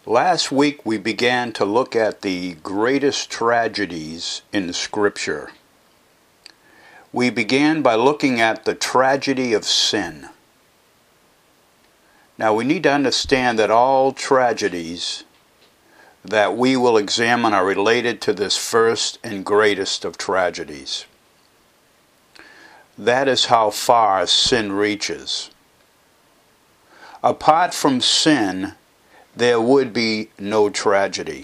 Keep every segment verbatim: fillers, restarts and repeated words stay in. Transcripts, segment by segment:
Last week we began to look at the greatest tragedies in Scripture. We began by looking at the tragedy of sin. Now we need to understand that all tragedies that we will examine are related to this first and greatest of tragedies. That is how far sin reaches. Apart from sin, there would be no tragedy.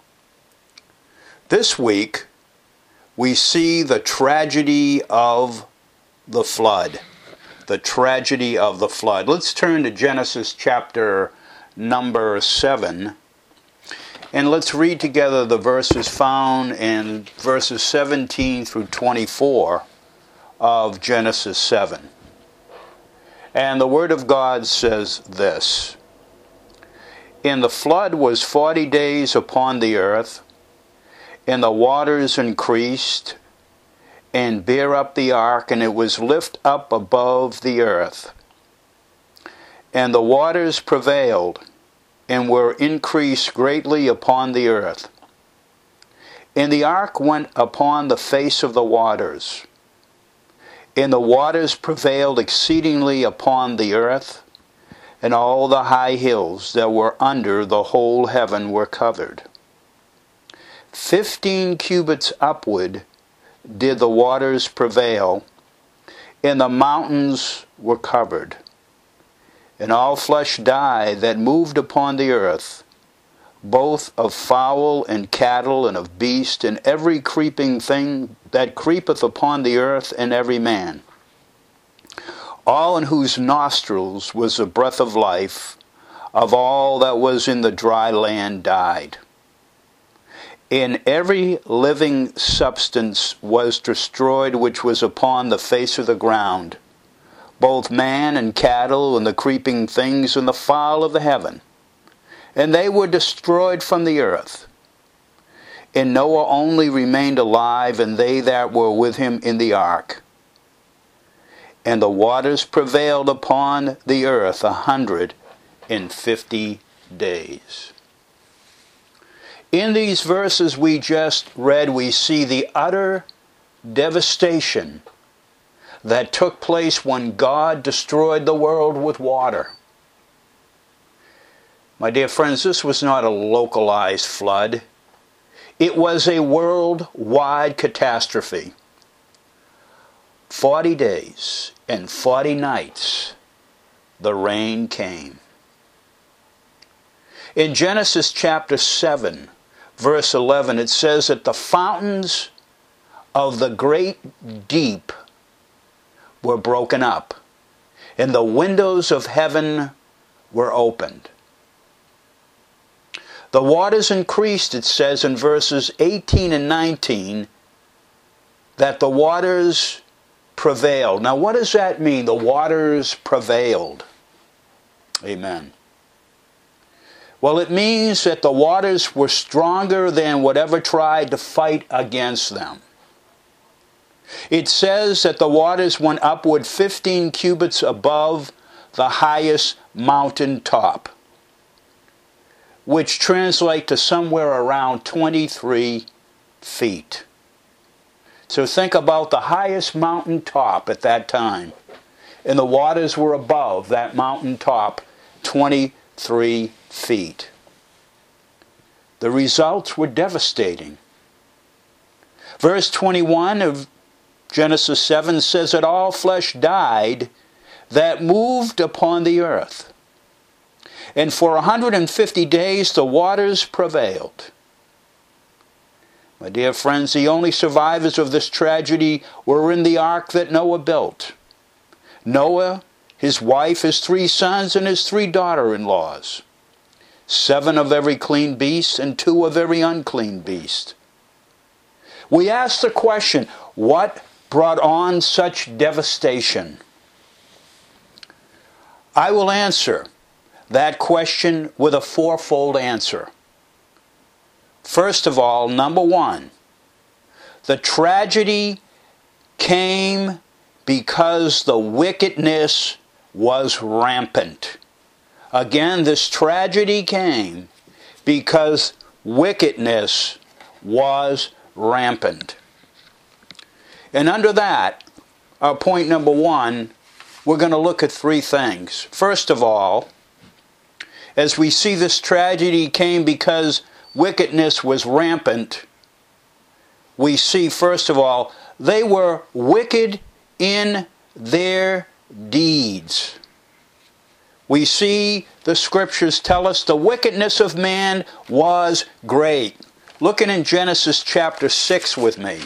This week, we see the tragedy of the flood. The tragedy of the flood. Let's turn to Genesis chapter number seven, and let's read together the verses found in verses seventeen through twenty-four of Genesis seven. And the Word of God says this: And the flood was forty days upon the earth, and the waters increased, and bare up the ark, and it was lift up above the earth. And the waters prevailed, and were increased greatly upon the earth. And the ark went upon the face of the waters, and the waters prevailed exceedingly upon the earth, and all the high hills that were under the whole heaven were covered. Fifteen cubits upward did the waters prevail, and the mountains were covered. And all flesh died that moved upon the earth, both of fowl and cattle and of beast, and every creeping thing that creepeth upon the earth, and every man. All in whose nostrils was the breath of life, of all that was in the dry land died. And every living substance was destroyed which was upon the face of the ground, both man and cattle, and the creeping things, and the fowl of the heaven. And they were destroyed from the earth. And Noah only remained alive, and they that were with him in the ark. And the waters prevailed upon the earth a hundred and fifty days. In these verses we just read, we see the utter devastation that took place when God destroyed the world with water. My dear friends, this was not a localized flood. It was a worldwide catastrophe. Forty days and forty nights, the rain came. In Genesis chapter seven, verse eleven, it says that the fountains of the great deep were broken up, and the windows of heaven were opened. The waters increased, it says in verses eighteen and nineteen, that the waters prevailed. Now what does that mean? The waters prevailed. Amen. Well, it means that the waters were stronger than whatever tried to fight against them. It says that the waters went upward fifteen cubits above the highest mountain top, which translates to somewhere around twenty-three feet. So think about the highest mountain top at that time, and the waters were above that mountain top twenty-three feet. The results were devastating. Verse twenty-one of Genesis seven says that all flesh died that moved upon the earth. And for one hundred fifty days the waters prevailed. My dear friends, the only survivors of this tragedy were in the ark that Noah built. Noah, his wife, his three sons, and his three daughter-in-laws. Seven of every clean beast and two of every unclean beast. We ask the question, what brought on such devastation? I will answer that question with a fourfold answer. First of all, number one, the tragedy came because the wickedness was rampant. Again, this tragedy came because wickedness was rampant. And under that, our point number one, we're going to look at three things. First of all, as we see this tragedy came because wickedness was rampant, we see, first of all, they were wicked in their deeds. We see the scriptures tell us the wickedness of man was great. Looking in Genesis chapter six with me.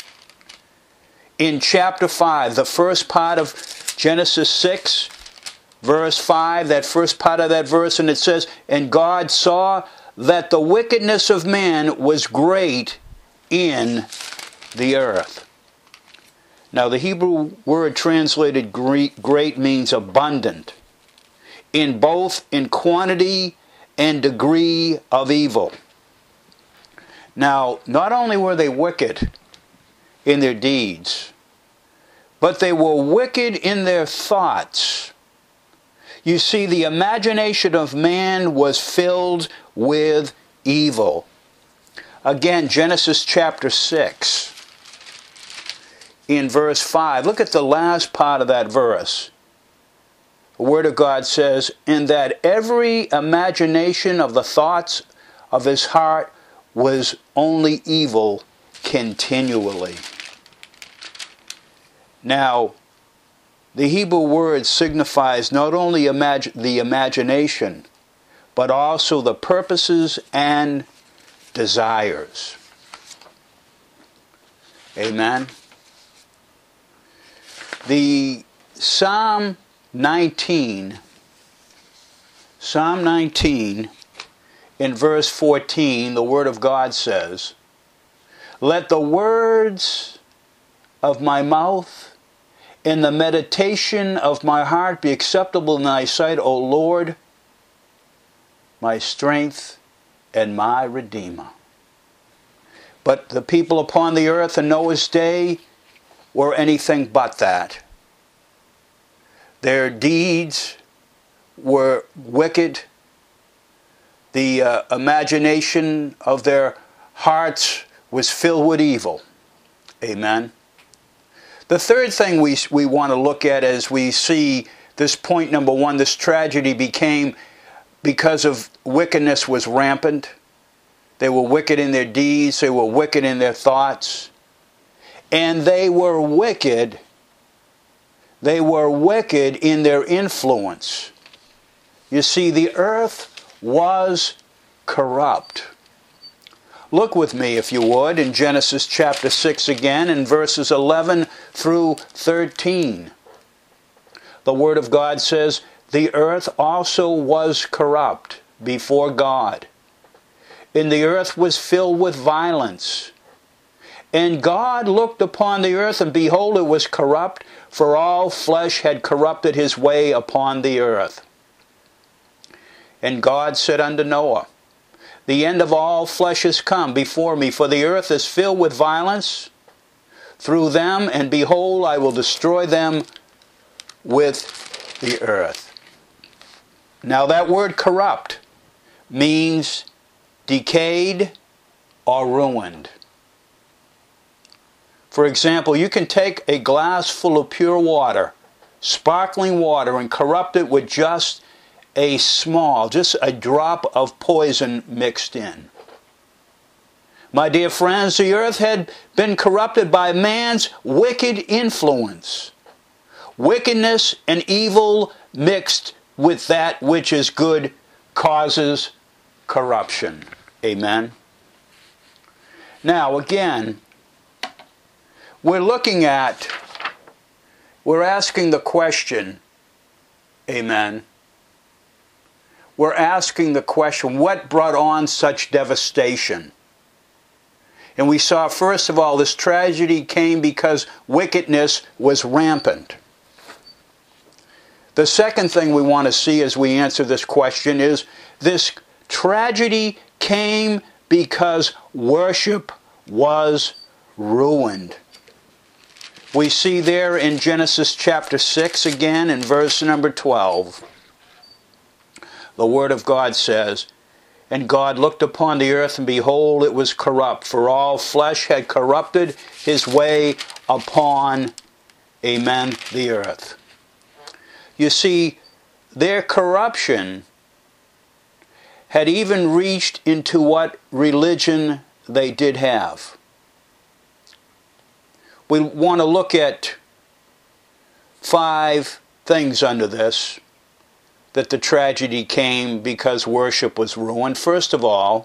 In chapter five, the first part of Genesis six, verse five, that first part of that verse, and it says, "And God saw that the wickedness of man was great in the earth." Now the Hebrew word translated great means abundant, in both in quantity and degree of evil. Now, not only were they wicked in their deeds, but they were wicked in their thoughts. You see, the imagination of man was filled with evil. Again, Genesis chapter six, in verse five. Look at the last part of that verse. The Word of God says, "In that every imagination of the thoughts of his heart was only evil continually." Now, the Hebrew word signifies not only imag- the imagination, but also the purposes and desires. Amen. The Psalm nineteen, Psalm nineteen, in verse fourteen, the Word of God says, "Let the words of my mouth and the meditation of my heart be acceptable in thy sight, O Lord, my strength and my Redeemer." But the people upon the earth in Noah's day were anything but that. Their deeds were wicked. The uh, imagination of their hearts was filled with evil. Amen. The third thing we, we want to look at as we see this point number one, this tragedy became because of wickedness was rampant. They were wicked in their deeds. They were wicked in their thoughts. And they were wicked. They were wicked in their influence. You see, the earth was corrupt. Look with me, if you would, in Genesis chapter six again, in verses eleven through thirteen. The Word of God says, "The earth also was corrupt before God, and the earth was filled with violence. And God looked upon the earth, and behold, it was corrupt, for all flesh had corrupted his way upon the earth. And God said unto Noah, The end of all flesh is come before me, for the earth is filled with violence through them, and behold, I will destroy them with the earth." Now that word corrupt means decayed or ruined. For example, you can take a glass full of pure water, sparkling water, and corrupt it with just a small, just a drop of poison mixed in. My dear friends, the earth had been corrupted by man's wicked influence. Wickedness and evil mixed with that which is good causes corruption. Amen. Now again, we're looking at, we're asking the question, amen, we're asking the question, what brought on such devastation? And we saw, first of all, this tragedy came because wickedness was rampant. The second thing we want to see as we answer this question is this tragedy came because worship was ruined. We see there in Genesis chapter six again in verse number twelve. The Word of God says, And God looked upon the earth, and behold, it was corrupt, for all flesh had corrupted his way upon, amen, the earth. You see, their corruption had even reached into what religion they did have. We want to look at five things under this, that the tragedy came because worship was ruined. First of all,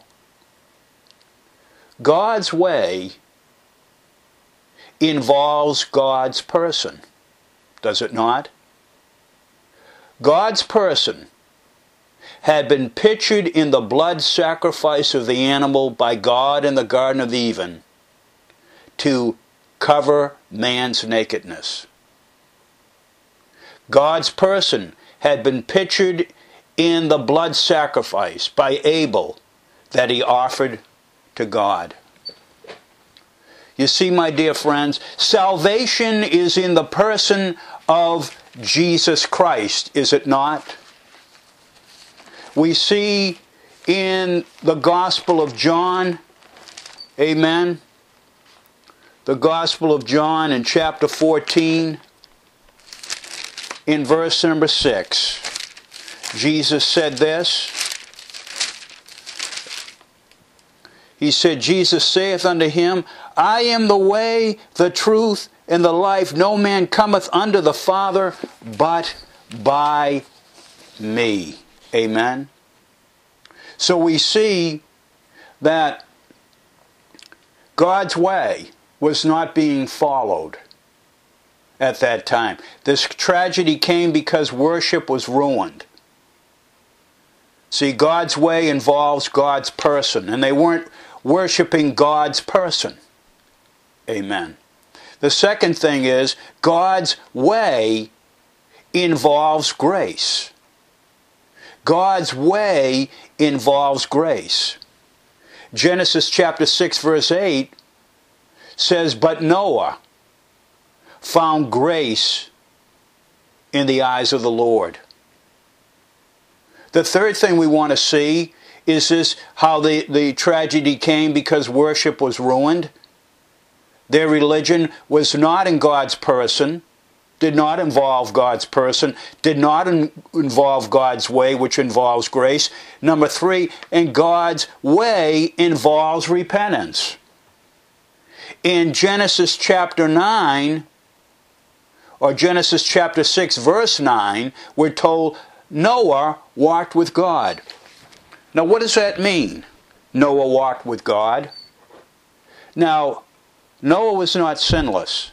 God's way involves God's person, does it not? God's person had been pictured in the blood sacrifice of the animal by God in the Garden of Eden to cover man's nakedness. God's person had been pictured in the blood sacrifice by Abel that he offered to God. You see, my dear friends, salvation is in the person of Jesus Christ, is it not? We see in the Gospel of John, amen, the Gospel of John in chapter fourteen, in verse number six, Jesus said this. He said, Jesus saith unto him, I am the way, the truth, and the life. No man cometh unto the Father but by me. Amen. So we see that God's way was not being followed at that time. This tragedy came because worship was ruined. See, God's way involves God's person, and they weren't worshiping God's person. Amen. The second thing is, God's way involves grace. God's way involves grace. Genesis chapter six verse eight says, but Noah found grace in the eyes of the Lord. The third thing we want to see is this, how the, the tragedy came because worship was ruined. Their religion was not in God's person, did not involve God's person, did not in, involve God's way, which involves grace. Number three, and God's way involves repentance. In Genesis chapter nine, or Genesis chapter six verse nine, we're told Noah walked with God. Now what does that mean? Noah walked with God. Now, Noah was not sinless.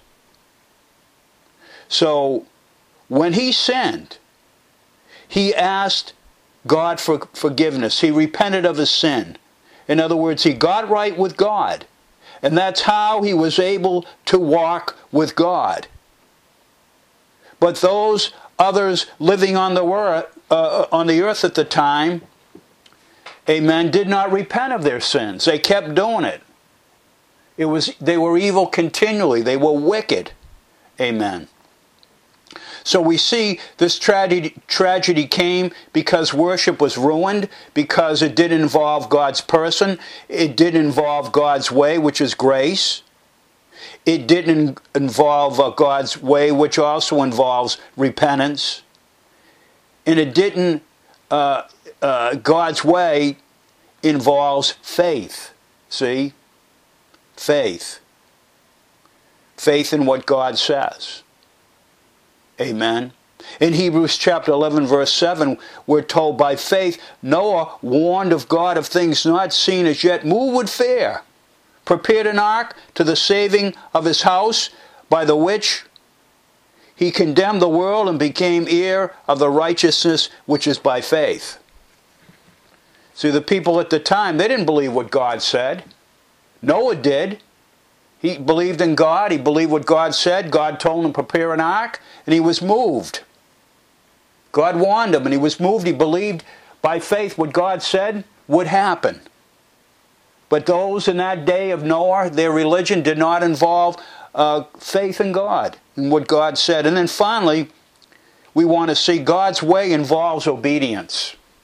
So, when he sinned, he asked God for forgiveness. He repented of his sin. In other words, he got right with God. And that's how he was able to walk with God. But those others living on the earth, uh, on the earth at the time, amen, did not repent of their sins. They kept doing it. It was, they were evil continually. They were wicked. Amen. So we see this tragedy, tragedy came because worship was ruined, because it did involve God's person. It did involve God's way, which is grace. It didn't involve uh, God's way, which also involves repentance. And it didn't, uh, uh, God's way involves faith. See? Faith. Faith in what God says. Amen. In Hebrews chapter eleven verse seven, we're told, by faith Noah, warned of God of things not seen as yet, moved with fear, prepared an ark to the saving of his house, by the which he condemned the world and became heir of the righteousness which is by faith. See, the people at the time, they didn't believe what God said. Noah did. He believed in God. He believed what God said. God told him to prepare an ark, and he was moved. God warned him, and he was moved. He believed by faith what God said would happen. But those in that day of Noah, their religion did not involve uh, faith in God and what God said. And then finally, we want to see God's way involves obedience.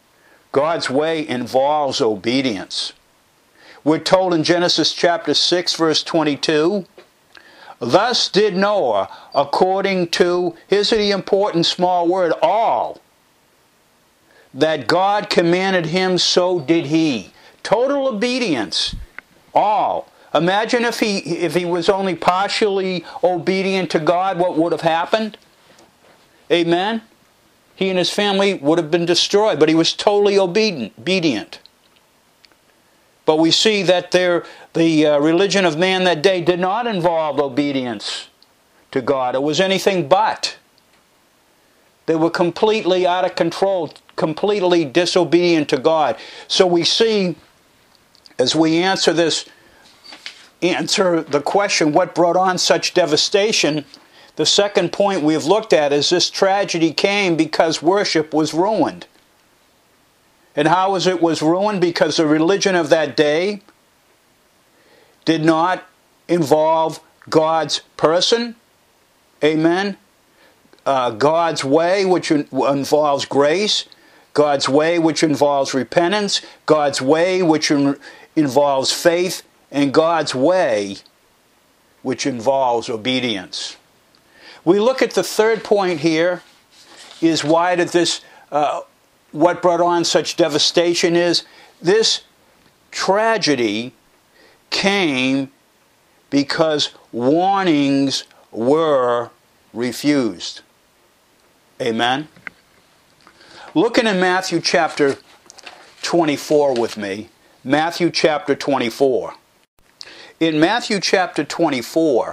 God's way involves obedience. We're told in Genesis chapter six, verse twenty-two, thus did Noah, according to, here's the important small word, all, that God commanded him, so did he. Total obedience. All. Imagine if he if he was only partially obedient to God, what would have happened? Amen? He and his family would have been destroyed, but he was totally obedient. obedient. But we see that there, the uh, religion of man that day did not involve obedience to God. It was anything but. They were completely out of control, completely disobedient to God. So we see, as we answer this, answer the question, what brought on such devastation? The second point we've looked at is this tragedy came because worship was ruined. And how was it was ruined? Because the religion of that day did not involve God's person. Amen. Uh, God's way, which involves grace. God's way, which involves repentance. God's way, which in involves faith. And God's way, which involves obedience. We look at the third point here, is why did this, uh, what brought on such devastation is, this tragedy came because warnings were refused. Amen? Looking in Matthew chapter twenty-four with me, Matthew chapter twenty-four. In Matthew chapter twenty-four,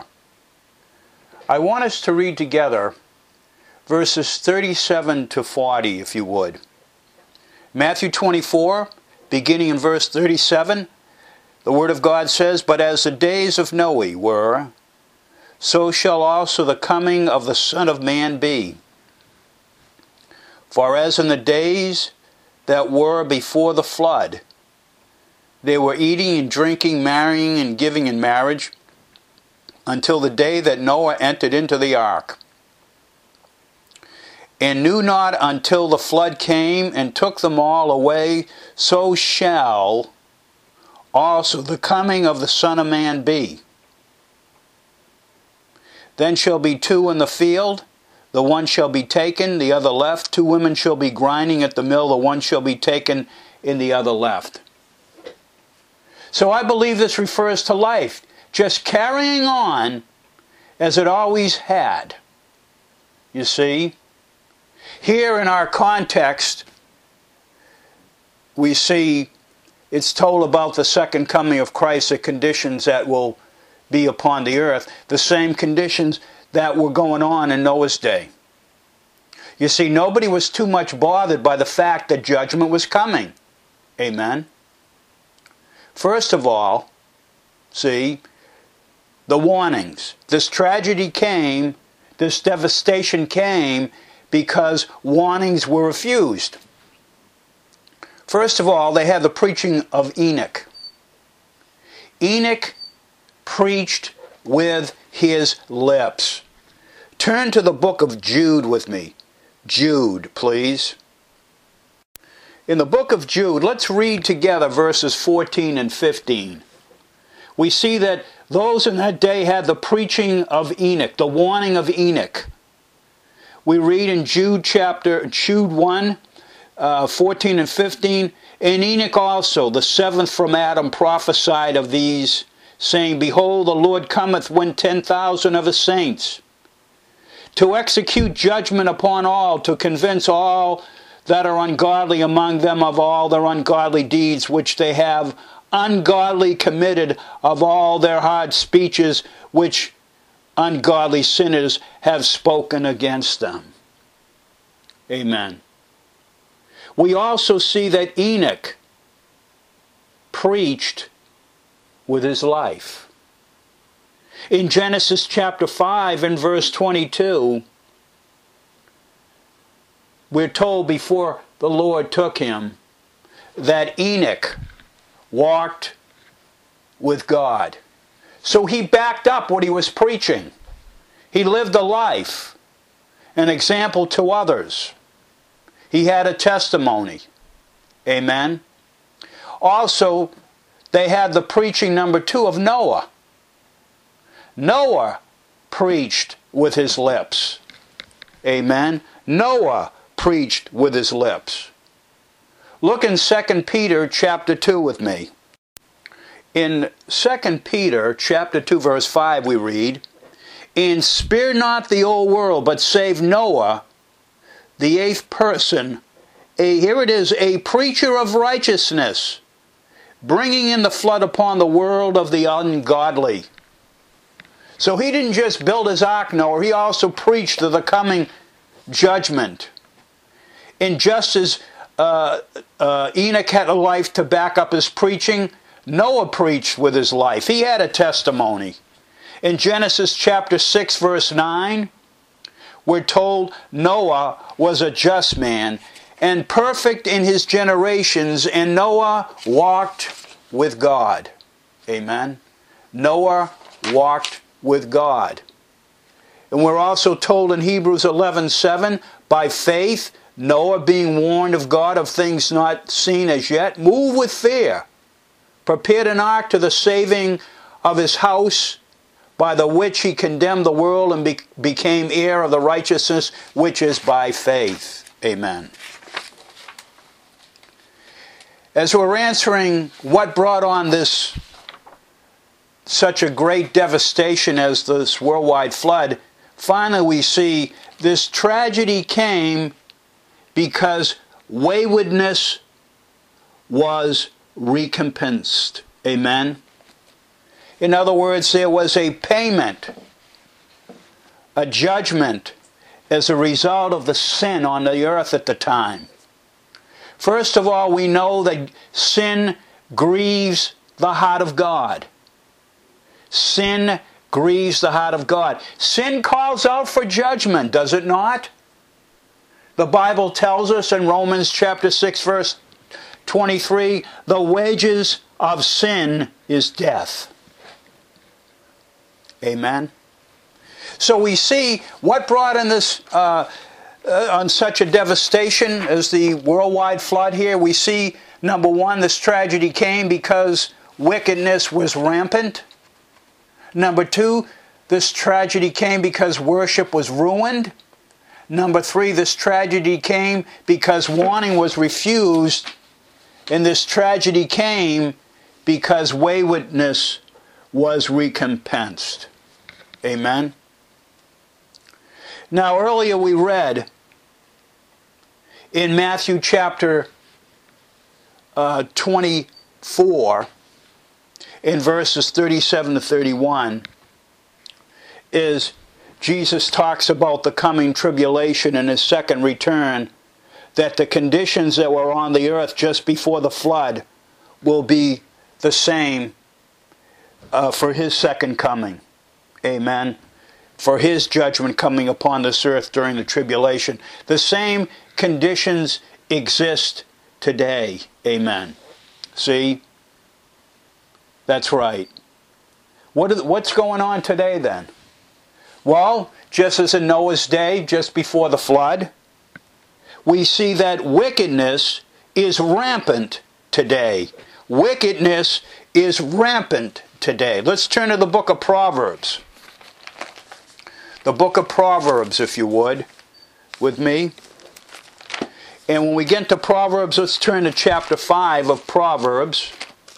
I want us to read together verses thirty-seven to forty, if you would. Matthew twenty-four, beginning in verse thirty-seven, the Word of God says, but as the days of Noe were, so shall also the coming of the Son of Man be. For as in the days that were before the flood, they were eating and drinking, marrying and giving in marriage, until the day that Noah entered into the ark, and knew not until the flood came and took them all away, so shall also the coming of the Son of Man be. Then shall be two in the field, the one shall be taken, the other left. Two women shall be grinding at the mill, the one shall be taken, and the other left. So I believe this refers to life, just carrying on as it always had. You see? Here in our context, we see it's told about the second coming of Christ, the conditions that will be upon the earth, the same conditions that were going on in Noah's day. You see, nobody was too much bothered by the fact that judgment was coming. Amen? First of all, see, the warnings. This tragedy came, this devastation came because warnings were refused. First of all, they had the preaching of Enoch. Enoch preached with his lips. Turn to the book of Jude with me. Jude, please. In the book of Jude, let's read together verses fourteen and fifteen. We see that those in that day had the preaching of Enoch, the warning of Enoch. We read in Jude chapter, Jude one, uh, fourteen and fifteen, and Enoch also, the seventh from Adam, prophesied of these, saying, behold, the Lord cometh when ten thousand of his saints, to execute judgment upon all, to convince all that are ungodly among them of all their ungodly deeds, which they have ungodly committed, of all their hard speeches, which ungodly sinners have spoken against them. Amen. We also see that Enoch preached with his life. In Genesis chapter five and verse twenty-two, we're told before the Lord took him that Enoch walked with God. So he backed up what he was preaching. He lived a life, an example to others. He had a testimony. Amen. Also, they had the preaching, number two, of Noah. Noah preached with his lips. Amen. Noah preached with his lips. Look in Second Peter chapter two with me. In Second Peter chapter two verse five we read, "And spare not the old world, but save Noah, the eighth person, a, here it is, a preacher of righteousness, bringing in the flood upon the world of the ungodly." So he didn't just build his ark, Noah, he also preached of the coming judgment. And just as uh, uh, Enoch had a life to back up his preaching, Noah preached with his life. He had a testimony. In Genesis chapter six verse nine, we're told Noah was a just man and perfect in his generations, and Noah walked with God. Amen. Noah walked with God. And we're also told in Hebrews eleven seven, by faith, Noah, being warned of God of things not seen as yet, moved with fear, prepared an ark to the saving of his house, by the which he condemned the world and be became heir of the righteousness which is by faith. Amen. As we're answering what brought on this such a great devastation as this worldwide flood, finally we see this tragedy came because waywardness was recompensed. Amen. In other words, there was a payment, a judgment as a result of the sin on the earth at the time. First of all, we know that sin grieves the heart of God. Sin grieves the heart of God. Sin calls out for judgment, does it not? The Bible tells us in Romans chapter six verse twenty-three, the wages of sin is death. Amen. So we see what brought in this uh, uh, on such a devastation as the worldwide flood here. We see, number one, this tragedy came because wickedness was rampant. Number two, this tragedy came because worship was ruined. Number three, this tragedy came because warning was refused. And this tragedy came because waywardness was recompensed. Amen. Now earlier we read in Matthew chapter uh, twenty-four, in verses thirty-seven to thirty-one, is Jesus talks about the coming tribulation and his second return, that the conditions that were on the earth just before the flood will be the same uh, for his second coming. Amen. For his judgment coming upon this earth during the tribulation. The same conditions exist today. Amen. See? That's right. What are, what's going on today then? Well, just as in Noah's day, just before the flood, we see that wickedness is rampant today. Wickedness is rampant today. Let's turn to the book of Proverbs. The book of Proverbs, if you would, with me. And when we get to Proverbs, let's turn to chapter five of Proverbs.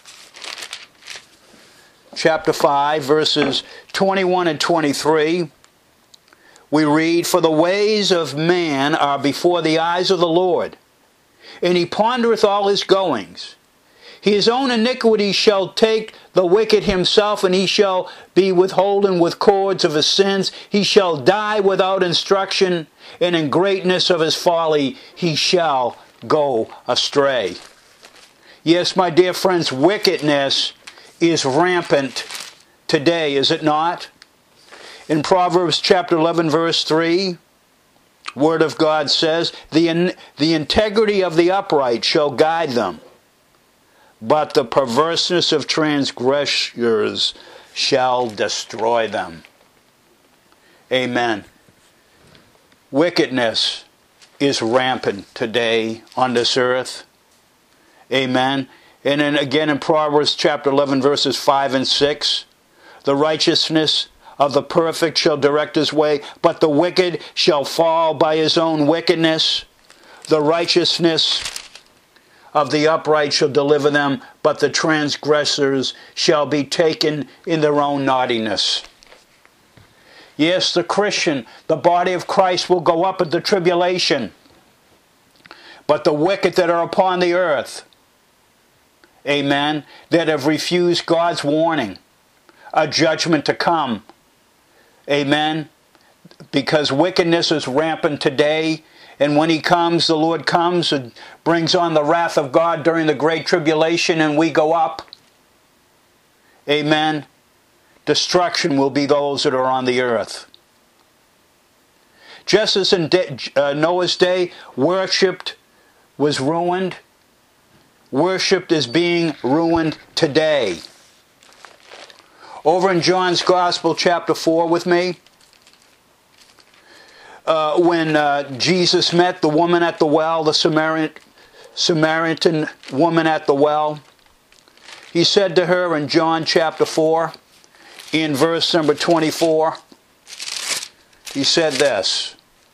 Chapter five, verses twenty-one and twenty-three. We read, "For the ways of man are before the eyes of the Lord, and he pondereth all his goings. His own iniquity shall take the wicked himself, and he shall be withholden with cords of his sins. He shall die without instruction, and in greatness of his folly he shall go astray." Yes, my dear friends, wickedness is rampant today, is it not? In Proverbs chapter eleven, verse three, Word of God says, the, in, the integrity of the upright shall guide them, but the perverseness of transgressors shall destroy them. Amen. Wickedness is rampant today on this earth. Amen. And then again in Proverbs chapter eleven, verses five and six, the righteousness of the perfect shall direct his way, but the wicked shall fall by his own wickedness. The righteousness of the upright shall deliver them, but the transgressors shall be taken in their own naughtiness. Yes, the Christian, the body of Christ, will go up at the tribulation, but the wicked that are upon the earth, amen, that have refused God's warning, a judgment to come, amen, because wickedness is rampant today, and when He comes, the Lord comes and brings on the wrath of God during the great tribulation, and we go up, amen, destruction will be those that are on the earth. Just as in uh, Noah's day, worshipped was ruined, worshipped is being ruined today. Over in John's Gospel, chapter four with me, uh, when uh, Jesus met the woman at the well, the Samaritan, Samaritan woman at the well, He said to her in John chapter four, in verse number twenty-four, He said this.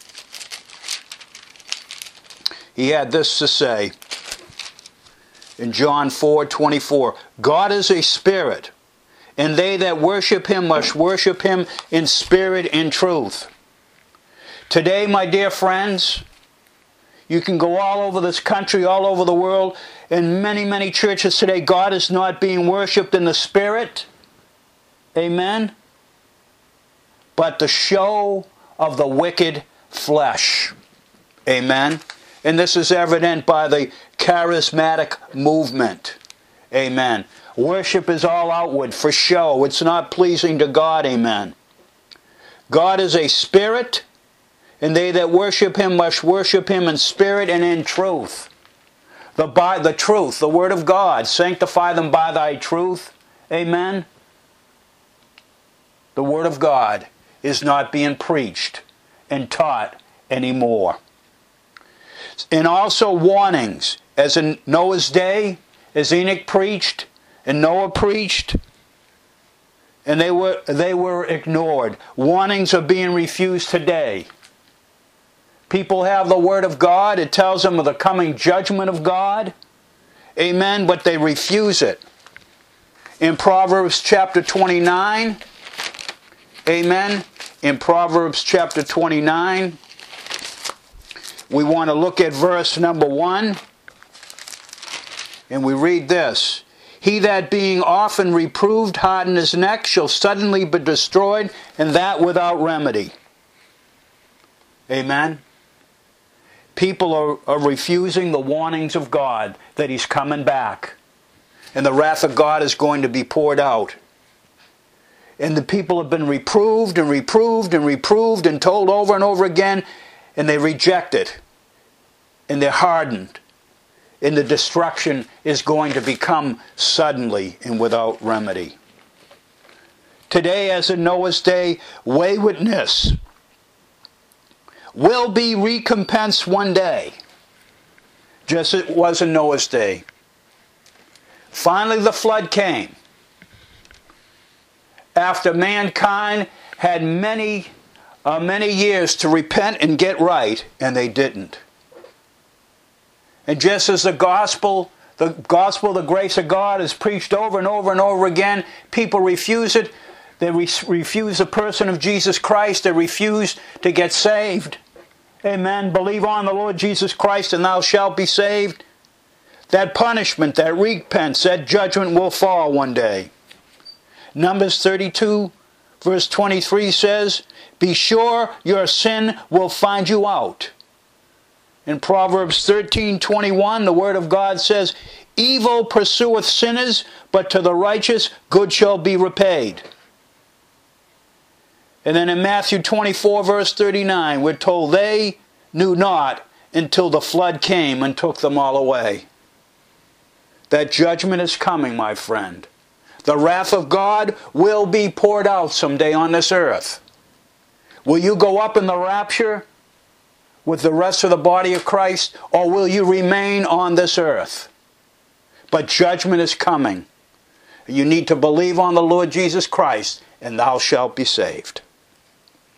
He had this to say in John four twenty-four, God is a spirit, and they that worship Him must worship Him in spirit and truth. Today, my dear friends, you can go all over this country, all over the world, in many, many churches today, God is not being worshipped in the spirit, amen, but the show of the wicked flesh, amen. And this is evident by the charismatic movement, amen. Worship is all outward, for show. It's not pleasing to God, amen. God is a spirit, and they that worship Him must worship Him in spirit and in truth. The, by, the truth, the Word of God, sanctify them by Thy truth, amen. The Word of God is not being preached and taught anymore. And also warnings, as in Noah's day, as Enoch preached, and Noah preached, and they were, they were ignored. Warnings are being refused today. People have the Word of God. It tells them of the coming judgment of God. Amen. But they refuse it. In Proverbs chapter twenty-nine, amen. In Proverbs chapter twenty-nine, we want to look at verse number one. And we read this. He that being often reproved harden his neck shall suddenly be destroyed, and that without remedy. Amen. People are, are refusing the warnings of God that He's coming back. And the wrath of God is going to be poured out. And the people have been reproved and reproved and reproved and told over and over again, and they reject it. And they're hardened. And the destruction is going to become suddenly and without remedy. Today, as in Noah's day, waywardness will be recompensed one day, just as it was in Noah's day. Finally, the flood came. After mankind had many, uh, many years to repent and get right, and they didn't. And just as the gospel, the gospel of the grace of God is preached over and over and over again, people refuse it. They re refuse the person of Jesus Christ. They refuse to get saved. Amen. Believe on the Lord Jesus Christ and thou shalt be saved. That punishment, that recompense, that judgment will fall one day. Numbers thirty-two, verse twenty-three says, be sure your sin will find you out. In Proverbs thirteen twenty-one, the Word of God says, evil pursueth sinners, but to the righteous good shall be repaid. And then in Matthew twenty-four, verse thirty-nine, we're told they knew not until the flood came and took them all away. That judgment is coming, my friend. The wrath of God will be poured out someday on this earth. Will you go up in the rapture with the rest of the body of Christ, or will you remain on this earth? But judgment is coming. You need to believe on the Lord Jesus Christ, and thou shalt be saved.